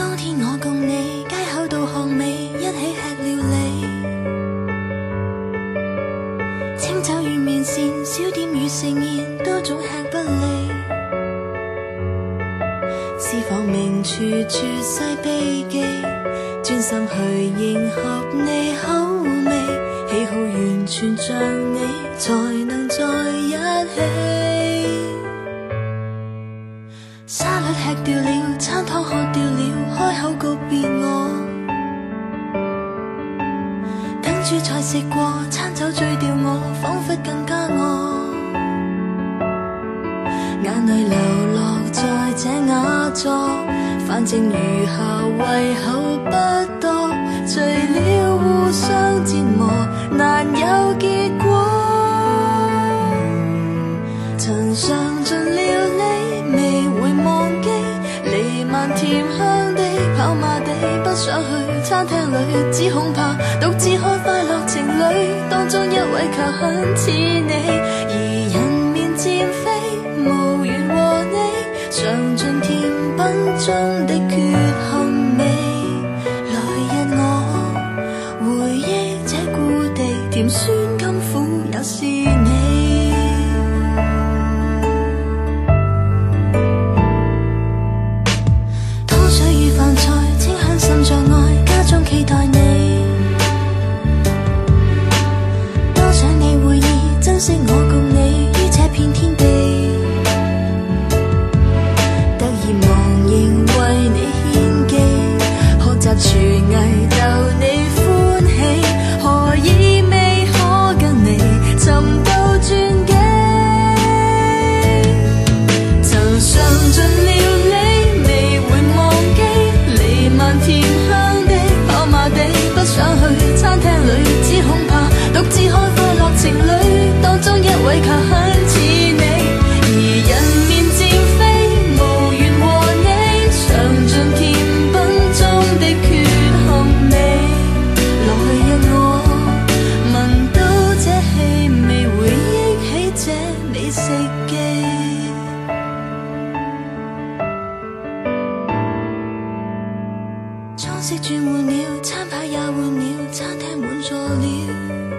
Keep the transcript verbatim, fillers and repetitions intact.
當天我共你街口到巷尾一起吃了你，清酒與麵線，小點與盛宴都總吃不膩，是否明處處細秘技，專心去迎合你口味，喜好完全像你才能在一起。沙律吃掉了，餐湯喝掉了，開口告別我，等主菜食過，餐酒醉掉我，彷彿更加餓，眼淚流落在這雅座，反正餘下胃口不多，除了互相折磨，難有結果。曾嘗盡了你，未會忘記，彌漫甜香的跑馬地，不想去餐廳裏，只恐怕獨自開快樂情侶，當中一位卻很似你，而人面漸飛，無緣和你嘗盡甜品中的缺陷味。來日我回憶這故地，甜酸甘苦也是你。湯水與飯菜，清香滲着愛，家中期待你。多想你會意，珍惜我共你於這片天地。突然忘形為你獻技，學習廚藝逗你歡喜，何以未可跟你尋到轉機？曾嘗盡了你，未會忘記，彌漫甜香的跑馬地，不想去餐廳裏，只恐怕獨自開快樂情侶，當中一位卻很似你，而人面漸飛，無緣和你嘗盡甜品中的缺陷味。來日我聞到這氣味，回憶起這美食記。裝飾轉換了，餐牌也換了，餐廳滿座了。